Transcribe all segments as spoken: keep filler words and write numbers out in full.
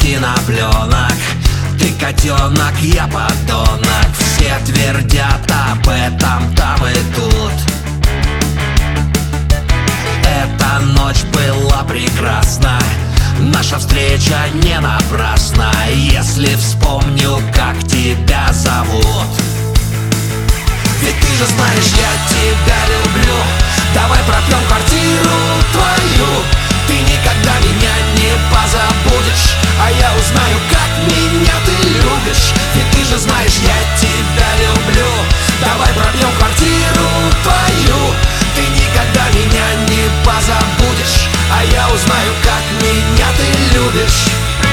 кинопленок. Ты котенок, я подонок. Все твердят об этом там и тут. Эта ночь была прекрасна, наша встреча не напрасна. Если вспомню, как тебя зовут. Ведь ты же знаешь, я тебя люблю. Давай пропьем квартиру твою. Ты никогда меня не позабудешь, а я узнаю, как меня ты любишь. Ведь ты же знаешь, я тебя люблю. Давай пропьем квартиру твою. Ты никогда меня не позабудешь, а я узнаю, как меня ты любишь.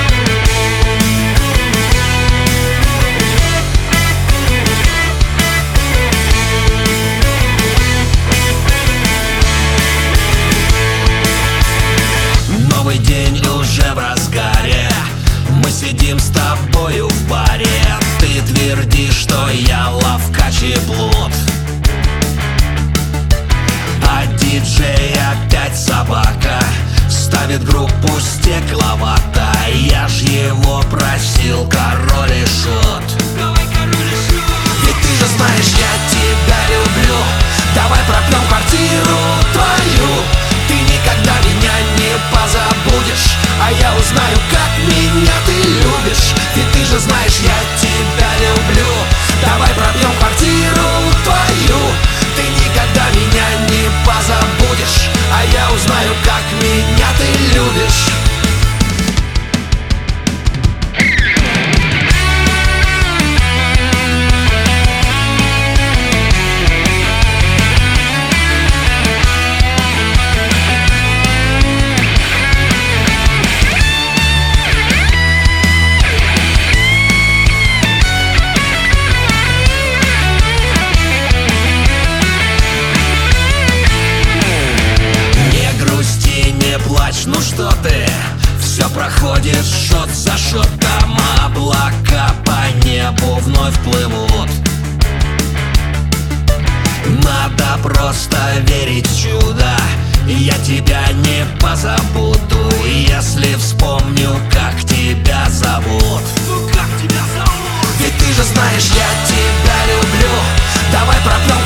Новый день уже в разгаре. Мы сидим с тобою в баре. Ты твердишь, что я ловкач и блуд, а диджей опять собака. Ставит группу стекловата. Я ж его просил, король и шут. Ведь ты же знаешь, я тебя люблю. Давай пропьем квартиру твою. Ты никогда меня не позабудешь, а я узнаю, как меня ты любишь. Ведь ты же знаешь, я тебя люблю. Давай пропьем квартиру твою. Ты никогда меня не позабудешь, а я узнаю, как меня ты любишь. Ну что ты, все проходит шот за шотом. Облака по небу вновь плывут. Надо просто верить в чудо. Я тебя не позабуду, если вспомню, как тебя зовут. Ну как тебя зовут? Ведь ты же знаешь, я тебя люблю. Давай пропьем